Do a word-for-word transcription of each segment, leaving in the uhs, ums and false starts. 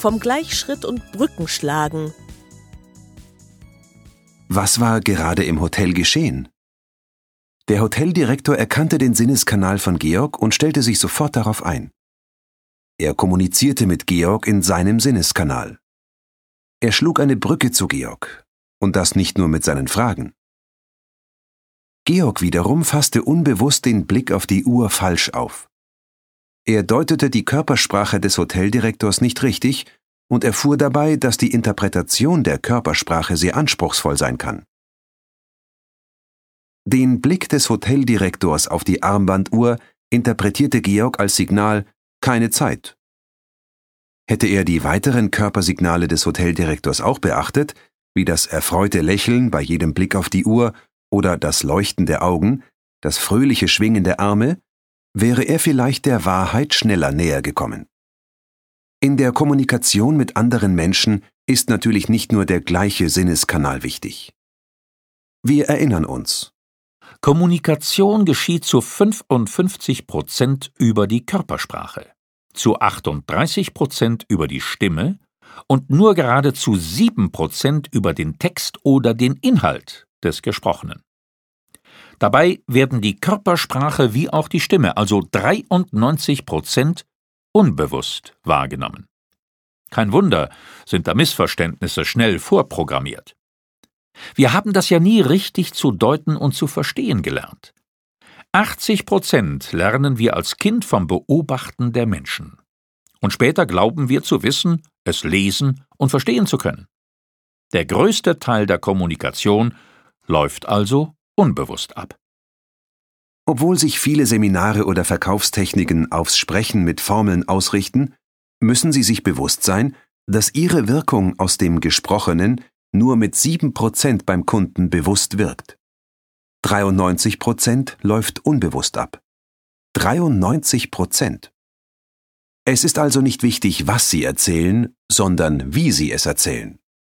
vom Gleichschritt und Brückenschlagen. Was war gerade im Hotel geschehen? Der Hoteldirektor erkannte den Sinneskanal von Georg und stellte sich sofort darauf ein. Er kommunizierte mit Georg in seinem Sinneskanal. Er schlug eine Brücke zu Georg, und das nicht nur mit seinen Fragen. Georg wiederum fasste unbewusst den Blick auf die Uhr falsch auf. Er deutete die Körpersprache des Hoteldirektors nicht richtig und erfuhr dabei, dass die Interpretation der Körpersprache sehr anspruchsvoll sein kann. Den Blick des Hoteldirektors auf die Armbanduhr interpretierte Georg als Signal »keine Zeit«. Hätte er die weiteren Körpersignale des Hoteldirektors auch beachtet, wie das erfreute Lächeln bei jedem Blick auf die Uhr oder das Leuchten der Augen, das fröhliche Schwingen der Arme, wäre er vielleicht der Wahrheit schneller näher gekommen. In der Kommunikation mit anderen Menschen ist natürlich nicht nur der gleiche Sinneskanal wichtig. Wir erinnern uns. Kommunikation geschieht zu fünfundfünfzig Prozent über die Körpersprache, zu achtunddreißig Prozent über die Stimme und nur gerade zu sieben Prozent über den Text oder den Inhalt des Gesprochenen. Dabei werden die Körpersprache wie auch die Stimme, also dreiundneunzig Prozent, unbewusst wahrgenommen. Kein Wunder, sind da Missverständnisse schnell vorprogrammiert. Wir haben das ja nie richtig zu deuten und zu verstehen gelernt. achtzig Prozent lernen wir als Kind vom Beobachten der Menschen. Und später glauben wir zu wissen, es lesen und verstehen zu können. Der größte Teil der Kommunikation läuft also unbewusst ab. Obwohl sich viele Seminare oder Verkaufstechniken aufs Sprechen mit Formeln ausrichten, müssen Sie sich bewusst sein, dass Ihre Wirkung aus dem Gesprochenen nur mit sieben Prozent beim Kunden bewusst wirkt. dreiundneunzig Prozent läuft unbewusst ab. dreiundneunzig Prozent. Es ist also nicht wichtig, was Sie erzählen, sondern wie Sie es erzählen.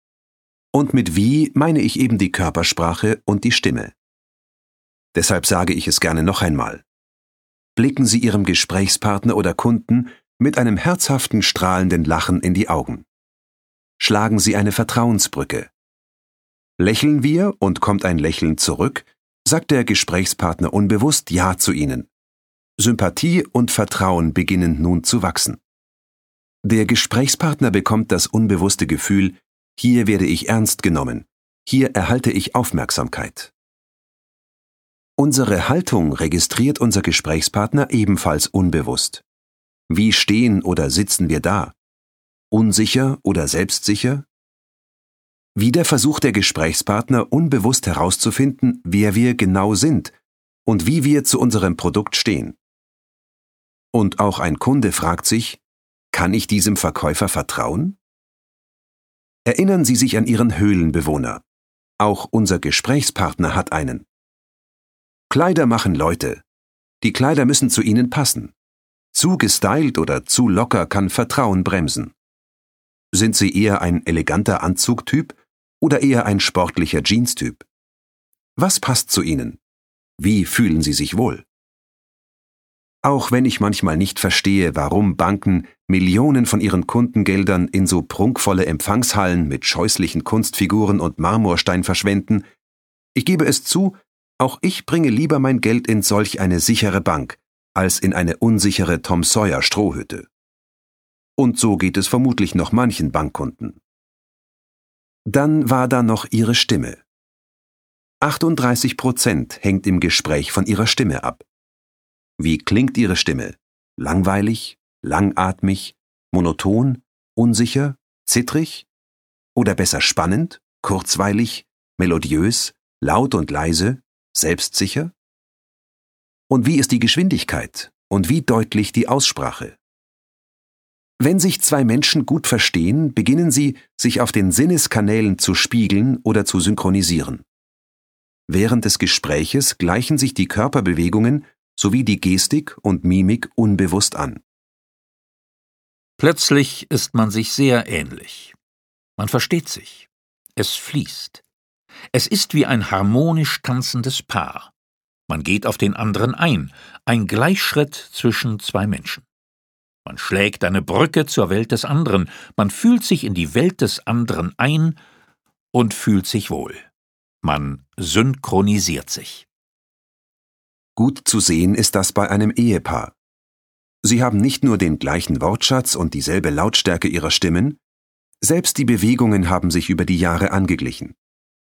Und mit wie meine ich eben die Körpersprache und die Stimme. Deshalb sage ich es gerne noch einmal. Blicken Sie Ihrem Gesprächspartner oder Kunden mit einem herzhaften, strahlenden Lachen in die Augen. Schlagen Sie eine Vertrauensbrücke. Lächeln wir und kommt ein Lächeln zurück, sagt der Gesprächspartner unbewusst Ja zu Ihnen. Sympathie und Vertrauen beginnen nun zu wachsen. Der Gesprächspartner bekommt das unbewusste Gefühl, hier werde ich ernst genommen, hier erhalte ich Aufmerksamkeit. Unsere Haltung registriert unser Gesprächspartner ebenfalls unbewusst. Wie stehen oder sitzen wir da? Unsicher oder selbstsicher? Wieder versucht der Gesprächspartner unbewusst herauszufinden, wer wir genau sind und wie wir zu unserem Produkt stehen. Und auch ein Kunde fragt sich, kann ich diesem Verkäufer vertrauen? Erinnern Sie sich an Ihren Höhlenbewohner. Auch unser Gesprächspartner hat einen. Kleider machen Leute. Die Kleider müssen zu ihnen passen. Zu gestylt oder zu locker kann Vertrauen bremsen. Sind Sie eher ein eleganter Anzugtyp oder eher ein sportlicher Jeanstyp? Was passt zu Ihnen? Wie fühlen Sie sich wohl? Auch wenn ich manchmal nicht verstehe, warum Banken Millionen von ihren Kundengeldern in so prunkvolle Empfangshallen mit scheußlichen Kunstfiguren und Marmorstein verschwenden, ich gebe es zu, auch ich bringe lieber mein Geld in solch eine sichere Bank, als in eine unsichere Tom Sawyer Strohhütte. Und so geht es vermutlich noch manchen Bankkunden. Dann war da noch Ihre Stimme. achtunddreißig Prozent hängt im Gespräch von Ihrer Stimme ab. Wie klingt Ihre Stimme? Langweilig, langatmig, monoton, unsicher, zittrig? Oder besser spannend, kurzweilig, melodiös, laut und leise, selbstsicher? Und wie ist die Geschwindigkeit und wie deutlich die Aussprache? Wenn sich zwei Menschen gut verstehen, beginnen sie, sich auf den Sinneskanälen zu spiegeln oder zu synchronisieren. Während des Gespräches gleichen sich die Körperbewegungen sowie die Gestik und Mimik unbewusst an. Plötzlich ist man sich sehr ähnlich. Man versteht sich. Es fließt. Es ist wie ein harmonisch tanzendes Paar. Man geht auf den anderen ein, ein Gleichschritt zwischen zwei Menschen. Man schlägt eine Brücke zur Welt des anderen, man fühlt sich in die Welt des anderen ein und fühlt sich wohl. Man synchronisiert sich. Gut zu sehen ist das bei einem Ehepaar. Sie haben nicht nur den gleichen Wortschatz und dieselbe Lautstärke ihrer Stimmen, selbst die Bewegungen haben sich über die Jahre angeglichen.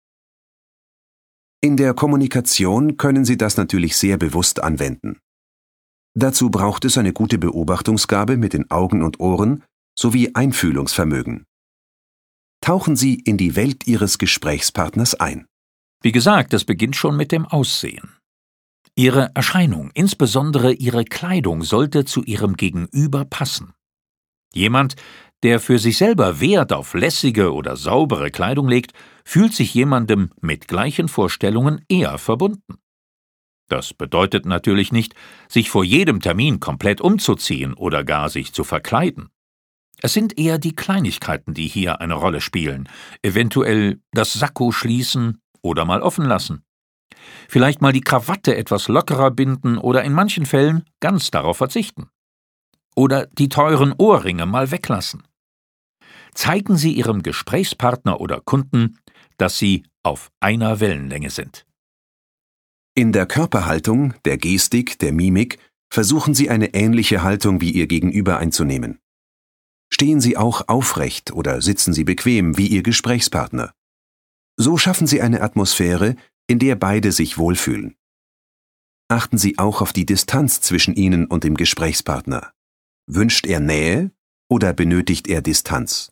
In der Kommunikation können Sie das natürlich sehr bewusst anwenden. Dazu braucht es eine gute Beobachtungsgabe mit den Augen und Ohren sowie Einfühlungsvermögen. Tauchen Sie in die Welt Ihres Gesprächspartners ein. Wie gesagt, es beginnt schon mit dem Aussehen. Ihre Erscheinung, insbesondere Ihre Kleidung, sollte zu Ihrem Gegenüber passen. Jemand, der für sich selber Wert auf lässige oder saubere Kleidung legt, fühlt sich jemandem mit gleichen Vorstellungen eher verbunden. Das bedeutet natürlich nicht, sich vor jedem Termin komplett umzuziehen oder gar sich zu verkleiden. Es sind eher die Kleinigkeiten, die hier eine Rolle spielen, eventuell das Sakko schließen oder mal offen lassen. Vielleicht mal die Krawatte etwas lockerer binden oder in manchen Fällen ganz darauf verzichten. Oder die teuren Ohrringe mal weglassen. Zeigen Sie Ihrem Gesprächspartner oder Kunden, dass Sie auf einer Wellenlänge sind. In der Körperhaltung, der Gestik, der Mimik versuchen Sie eine ähnliche Haltung wie Ihr Gegenüber einzunehmen. Stehen Sie auch aufrecht oder sitzen Sie bequem wie Ihr Gesprächspartner. So schaffen Sie eine Atmosphäre, in der beide sich wohlfühlen. Achten Sie auch auf die Distanz zwischen Ihnen und dem Gesprächspartner. Wünscht er Nähe oder benötigt er Distanz?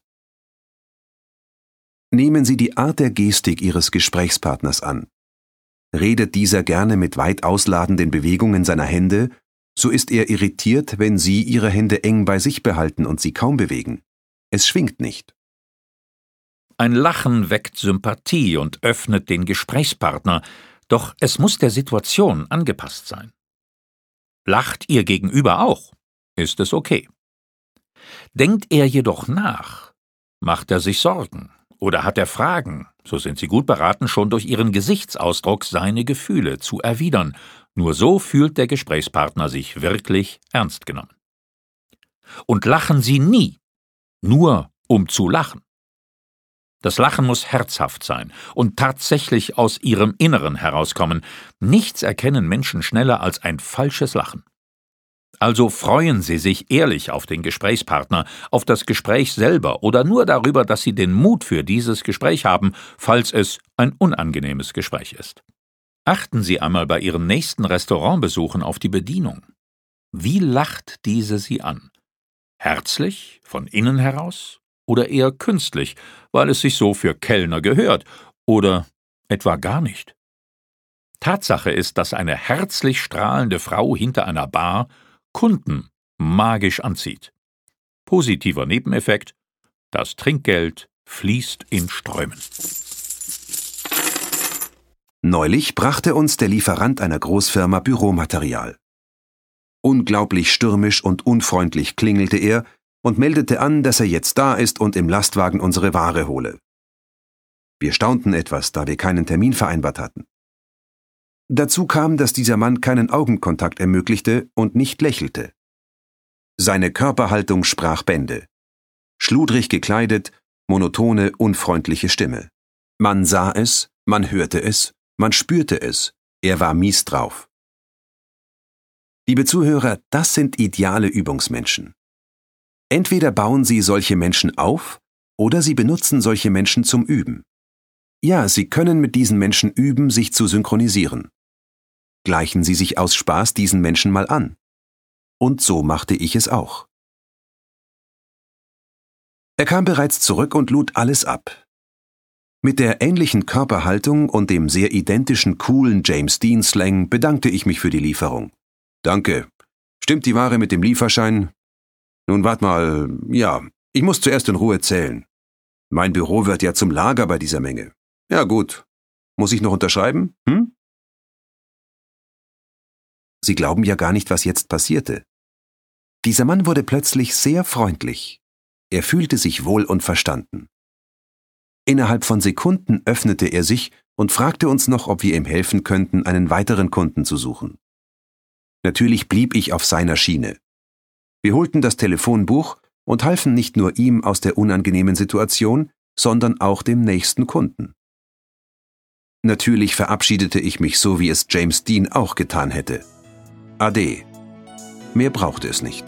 Nehmen Sie die Art der Gestik Ihres Gesprächspartners an. Redet dieser gerne mit weit ausladenden Bewegungen seiner Hände, so ist er irritiert, wenn Sie Ihre Hände eng bei sich behalten und sie kaum bewegen. Es schwingt nicht. Ein Lachen weckt Sympathie und öffnet den Gesprächspartner, doch es muss der Situation angepasst sein. Lacht Ihr Gegenüber auch, ist es okay. Denkt er jedoch nach, macht er sich Sorgen oder hat er Fragen, so sind Sie gut beraten, schon durch Ihren Gesichtsausdruck seine Gefühle zu erwidern. Nur so fühlt der Gesprächspartner sich wirklich ernst genommen. Und lachen Sie nie, nur um zu lachen. Das Lachen muss herzhaft sein und tatsächlich aus Ihrem Inneren herauskommen. Nichts erkennen Menschen schneller als ein falsches Lachen. Also freuen Sie sich ehrlich auf den Gesprächspartner, auf das Gespräch selber oder nur darüber, dass Sie den Mut für dieses Gespräch haben, falls es ein unangenehmes Gespräch ist. Achten Sie einmal bei Ihren nächsten Restaurantbesuchen auf die Bedienung. Wie lacht diese Sie an? Herzlich, von innen heraus? Oder eher künstlich, weil es sich so für Kellner gehört? Oder etwa gar nicht? Tatsache ist, dass eine herzlich strahlende Frau hinter einer Bar Kunden magisch anzieht. Positiver Nebeneffekt: das Trinkgeld fließt in Strömen. Neulich brachte uns der Lieferant einer Großfirma Büromaterial. Unglaublich stürmisch und unfreundlich klingelte er und meldete an, dass er jetzt da ist und im Lastwagen unsere Ware hole. Wir staunten etwas, da wir keinen Termin vereinbart hatten. Dazu kam, dass dieser Mann keinen Augenkontakt ermöglichte und nicht lächelte. Seine Körperhaltung sprach Bände. Schludrig gekleidet, monotone, unfreundliche Stimme. Man sah es, man hörte es, man spürte es, er war mies drauf. Liebe Zuhörer, das sind ideale Übungsmenschen. Entweder bauen Sie solche Menschen auf, oder Sie benutzen solche Menschen zum Üben. Ja, Sie können mit diesen Menschen üben, sich zu synchronisieren. Gleichen Sie sich aus Spaß diesen Menschen mal an. Und so machte ich es auch. Er kam bereits zurück und lud alles ab. Mit der ähnlichen Körperhaltung und dem sehr identischen coolen James Dean-Slang bedankte ich mich für die Lieferung. Danke. Stimmt die Ware mit dem Lieferschein? Nun wart mal, ja, ich muss zuerst in Ruhe zählen. Mein Büro wird ja zum Lager bei dieser Menge. Ja gut. Muss ich noch unterschreiben? Hm? Sie glauben ja gar nicht, was jetzt passierte. Dieser Mann wurde plötzlich sehr freundlich. Er fühlte sich wohl und verstanden. Innerhalb von Sekunden öffnete er sich und fragte uns noch, ob wir ihm helfen könnten, einen weiteren Kunden zu suchen. Natürlich blieb ich auf seiner Schiene. Wir holten das Telefonbuch und halfen nicht nur ihm aus der unangenehmen Situation, sondern auch dem nächsten Kunden. Natürlich verabschiedete ich mich so, wie es James Dean auch getan hätte. Ade. Mehr brauchte es nicht.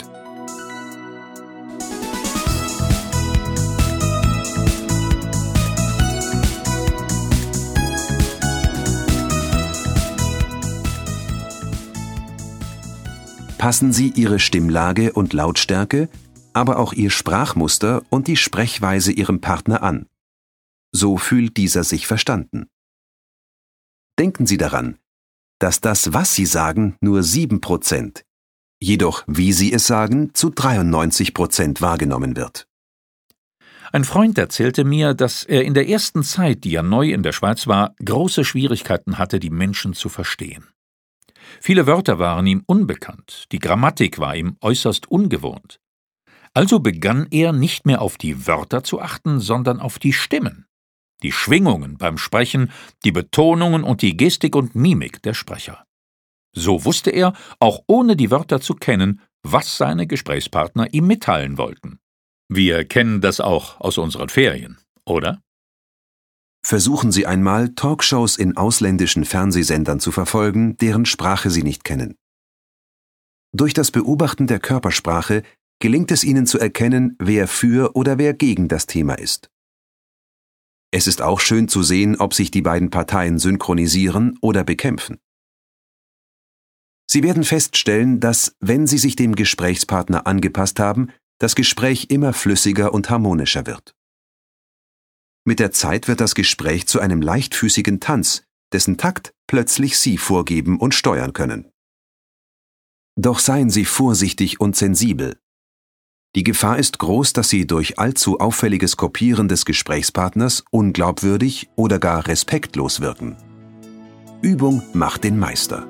Passen Sie Ihre Stimmlage und Lautstärke, aber auch Ihr Sprachmuster und die Sprechweise Ihrem Partner an. So fühlt dieser sich verstanden. Denken Sie daran, dass das, was Sie sagen, nur sieben Prozent, jedoch wie Sie es sagen, zu dreiundneunzig Prozent wahrgenommen wird. Ein Freund erzählte mir, dass er in der ersten Zeit, die er neu in der Schweiz war, große Schwierigkeiten hatte, die Menschen zu verstehen. Viele Wörter waren ihm unbekannt, die Grammatik war ihm äußerst ungewohnt. Also begann er nicht mehr auf die Wörter zu achten, sondern auf die Stimmen, die Schwingungen beim Sprechen, die Betonungen und die Gestik und Mimik der Sprecher. So wusste er, auch ohne die Wörter zu kennen, was seine Gesprächspartner ihm mitteilen wollten. Wir kennen das auch aus unseren Ferien, oder? Versuchen Sie einmal, Talkshows in ausländischen Fernsehsendern zu verfolgen, deren Sprache Sie nicht kennen. Durch das Beobachten der Körpersprache gelingt es Ihnen zu erkennen, wer für oder wer gegen das Thema ist. Es ist auch schön zu sehen, ob sich die beiden Parteien synchronisieren oder bekämpfen. Sie werden feststellen, dass, wenn Sie sich dem Gesprächspartner angepasst haben, das Gespräch immer flüssiger und harmonischer wird. Mit der Zeit wird das Gespräch zu einem leichtfüßigen Tanz, dessen Takt plötzlich Sie vorgeben und steuern können. Doch seien Sie vorsichtig und sensibel. Die Gefahr ist groß, dass Sie durch allzu auffälliges Kopieren des Gesprächspartners unglaubwürdig oder gar respektlos wirken. Übung macht den Meister.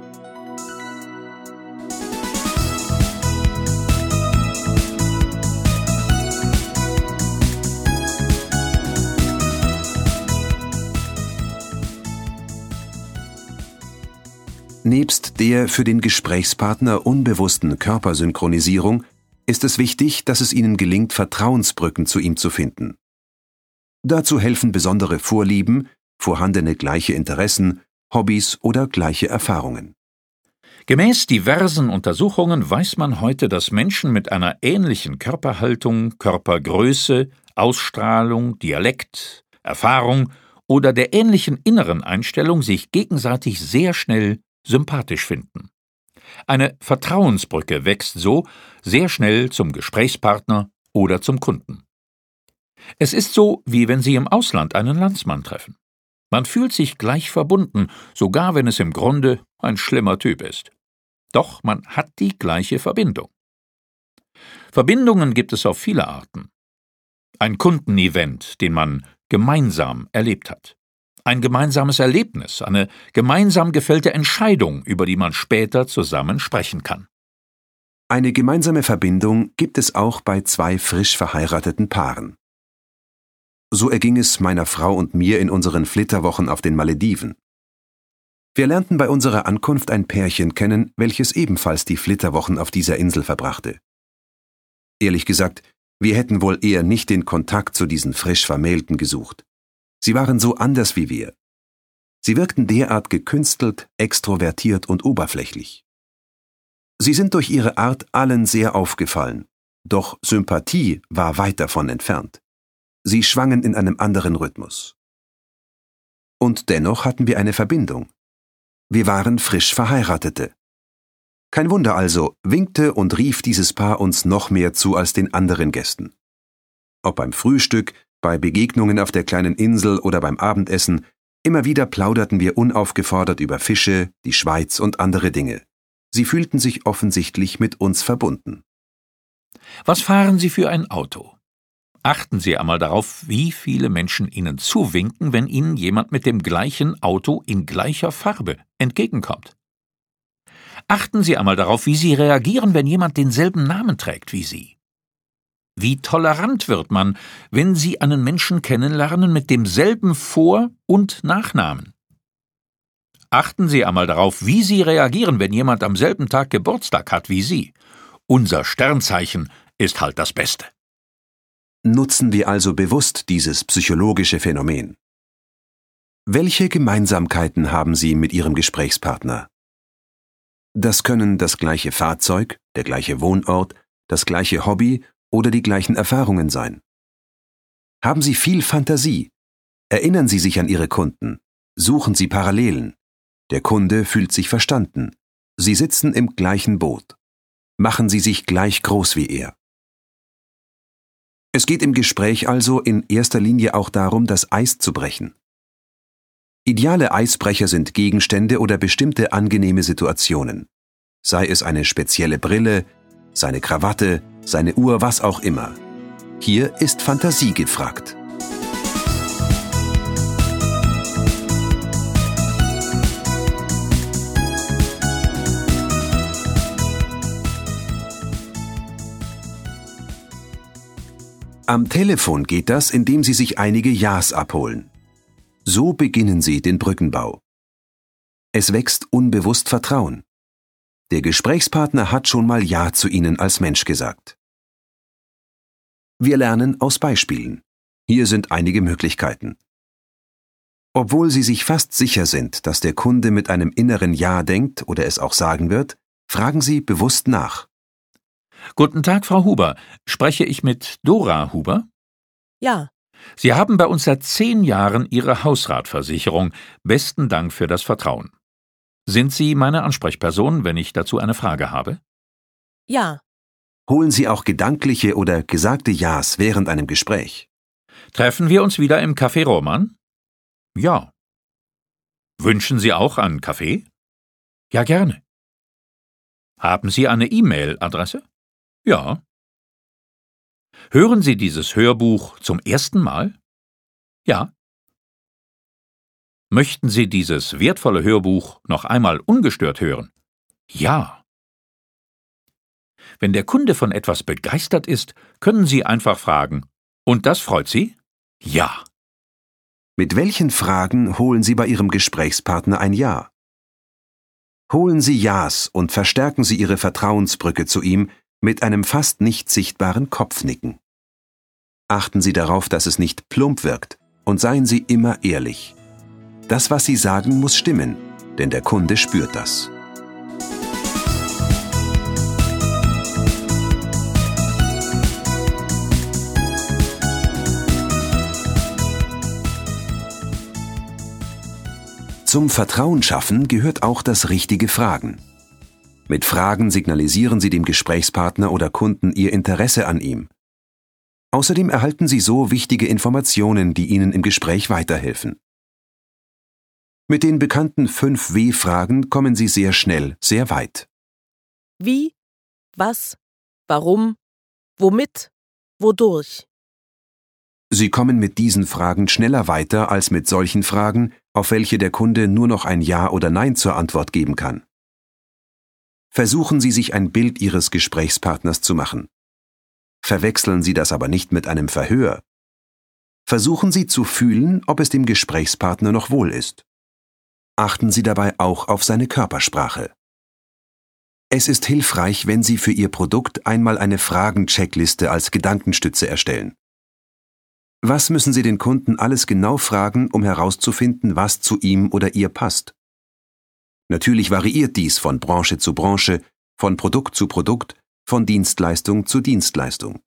Nebst der für den Gesprächspartner unbewussten Körpersynchronisierung ist es wichtig, dass es Ihnen gelingt, Vertrauensbrücken zu ihm zu finden. Dazu helfen besondere Vorlieben, vorhandene gleiche Interessen, Hobbys oder gleiche Erfahrungen. Gemäß diversen Untersuchungen weiß man heute, dass Menschen mit einer ähnlichen Körperhaltung, Körpergröße, Ausstrahlung, Dialekt, Erfahrung oder der ähnlichen inneren Einstellung sich gegenseitig sehr schnell sympathisch finden. Eine Vertrauensbrücke wächst so sehr schnell zum Gesprächspartner oder zum Kunden. Es ist so, wie wenn Sie im Ausland einen Landsmann treffen. Man fühlt sich gleich verbunden, sogar wenn es im Grunde ein schlimmer Typ ist. Doch man hat die gleiche Verbindung. Verbindungen gibt es auf viele Arten. Ein Kundenevent, den man gemeinsam erlebt hat. Ein gemeinsames Erlebnis, eine gemeinsam gefällte Entscheidung, über die man später zusammen sprechen kann. Eine gemeinsame Verbindung gibt es auch bei zwei frisch verheirateten Paaren. So erging es meiner Frau und mir in unseren Flitterwochen auf den Malediven. Wir lernten bei unserer Ankunft ein Pärchen kennen, welches ebenfalls die Flitterwochen auf dieser Insel verbrachte. Ehrlich gesagt, wir hätten wohl eher nicht den Kontakt zu diesen frisch Vermählten gesucht. Sie waren so anders wie wir. Sie wirkten derart gekünstelt, extrovertiert und oberflächlich. Sie sind durch ihre Art allen sehr aufgefallen, doch Sympathie war weit davon entfernt. Sie schwangen in einem anderen Rhythmus. Und dennoch hatten wir eine Verbindung. Wir waren frisch Verheiratete. Kein Wunder also, winkte und rief dieses Paar uns noch mehr zu als den anderen Gästen. Ob beim Frühstück, bei Begegnungen auf der kleinen Insel oder beim Abendessen, immer wieder plauderten wir unaufgefordert über Fische, die Schweiz und andere Dinge. Sie fühlten sich offensichtlich mit uns verbunden. Was fahren Sie für ein Auto? Achten Sie einmal darauf, wie viele Menschen Ihnen zuwinken, wenn Ihnen jemand mit dem gleichen Auto in gleicher Farbe entgegenkommt. Achten Sie einmal darauf, wie Sie reagieren, wenn jemand denselben Namen trägt wie Sie. Wie tolerant wird man, wenn Sie einen Menschen kennenlernen mit demselben Vor- und Nachnamen? Achten Sie einmal darauf, wie Sie reagieren, wenn jemand am selben Tag Geburtstag hat wie Sie. Unser Sternzeichen ist halt das Beste. Nutzen wir also bewusst dieses psychologische Phänomen. Welche Gemeinsamkeiten haben Sie mit Ihrem Gesprächspartner? Das können das gleiche Fahrzeug, der gleiche Wohnort, das gleiche Hobby oder die gleichen Erfahrungen sein. Haben Sie viel Fantasie? Erinnern Sie sich an Ihre Kunden? Suchen Sie Parallelen? Der Kunde fühlt sich verstanden. Sie sitzen im gleichen Boot. Machen Sie sich gleich groß wie er. Es geht im Gespräch also in erster Linie auch darum, das Eis zu brechen. Ideale Eisbrecher sind Gegenstände oder bestimmte angenehme Situationen. Sei es eine spezielle Brille, seine Krawatte, seine Uhr, was auch immer. Hier ist Fantasie gefragt. Am Telefon geht das, indem Sie sich einige Ja's abholen. So beginnen Sie den Brückenbau. Es wächst unbewusst Vertrauen. Der Gesprächspartner hat schon mal Ja zu Ihnen als Mensch gesagt. Wir lernen aus Beispielen. Hier sind einige Möglichkeiten. Obwohl Sie sich fast sicher sind, dass der Kunde mit einem inneren Ja denkt oder es auch sagen wird, fragen Sie bewusst nach. Guten Tag, Frau Huber. Spreche ich mit Dora Huber? Ja. Sie haben bei uns seit zehn Jahren Ihre Hausratversicherung. Besten Dank für das Vertrauen. Sind Sie meine Ansprechperson, wenn ich dazu eine Frage habe? Ja. Holen Sie auch gedankliche oder gesagte Ja's während einem Gespräch. Treffen wir uns wieder im Café Roman? Ja. Wünschen Sie auch einen Kaffee? Ja, gerne. Haben Sie eine E-Mail-Adresse? Ja. Hören Sie dieses Hörbuch zum ersten Mal? Ja. Möchten Sie dieses wertvolle Hörbuch noch einmal ungestört hören? Ja. Wenn der Kunde von etwas begeistert ist, können Sie einfach fragen: Und das freut Sie? Ja. Mit welchen Fragen holen Sie bei Ihrem Gesprächspartner ein Ja? Holen Sie Ja's und verstärken Sie Ihre Vertrauensbrücke zu ihm mit einem fast nicht sichtbaren Kopfnicken. Achten Sie darauf, dass es nicht plump wirkt, und seien Sie immer ehrlich. Das, was Sie sagen, muss stimmen, denn der Kunde spürt das. Zum Vertrauen schaffen gehört auch das richtige Fragen. Mit Fragen signalisieren Sie dem Gesprächspartner oder Kunden Ihr Interesse an ihm. Außerdem erhalten Sie so wichtige Informationen, die Ihnen im Gespräch weiterhelfen. Mit den bekannten fünf W-Fragen kommen Sie sehr schnell, sehr weit. Wie? Was? Warum? Womit? Wodurch? Sie kommen mit diesen Fragen schneller weiter als mit solchen Fragen, auf welche der Kunde nur noch ein Ja oder Nein zur Antwort geben kann. Versuchen Sie, sich ein Bild Ihres Gesprächspartners zu machen. Verwechseln Sie das aber nicht mit einem Verhör. Versuchen Sie zu fühlen, ob es dem Gesprächspartner noch wohl ist. Achten Sie dabei auch auf seine Körpersprache. Es ist hilfreich, wenn Sie für Ihr Produkt einmal eine Fragen-Checkliste als Gedankenstütze erstellen. Was müssen Sie den Kunden alles genau fragen, um herauszufinden, was zu ihm oder ihr passt? Natürlich variiert dies von Branche zu Branche, von Produkt zu Produkt, von Dienstleistung zu Dienstleistung.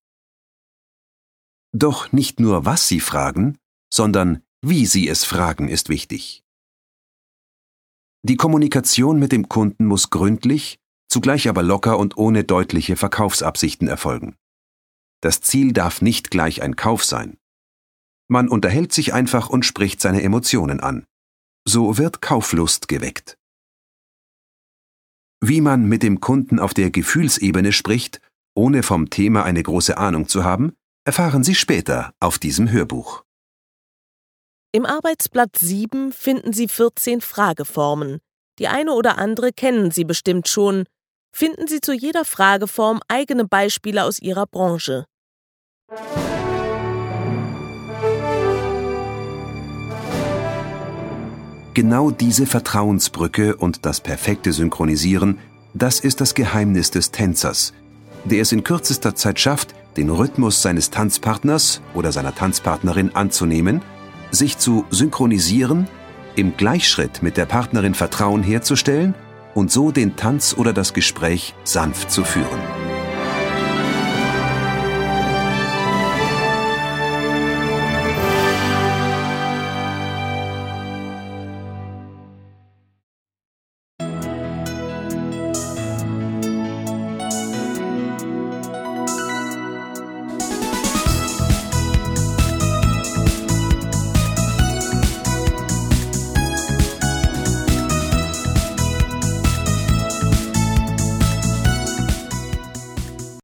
Doch nicht nur, was Sie fragen, sondern wie Sie es fragen, ist wichtig. Die Kommunikation mit dem Kunden muss gründlich, zugleich aber locker und ohne deutliche Verkaufsabsichten erfolgen. Das Ziel darf nicht gleich ein Kauf sein. Man unterhält sich einfach und spricht seine Emotionen an. So wird Kauflust geweckt. Wie man mit dem Kunden auf der Gefühlsebene spricht, ohne vom Thema eine große Ahnung zu haben, erfahren Sie später auf diesem Hörbuch. Im Arbeitsblatt sieben finden Sie vierzehn Frageformen. Die eine oder andere kennen Sie bestimmt schon. Finden Sie zu jeder Frageform eigene Beispiele aus Ihrer Branche. Genau diese Vertrauensbrücke und das perfekte Synchronisieren, das ist das Geheimnis des Tänzers, der es in kürzester Zeit schafft, den Rhythmus seines Tanzpartners oder seiner Tanzpartnerin anzunehmen, sich zu synchronisieren, im Gleichschritt mit der Partnerin Vertrauen herzustellen und so den Tanz oder das Gespräch sanft zu führen.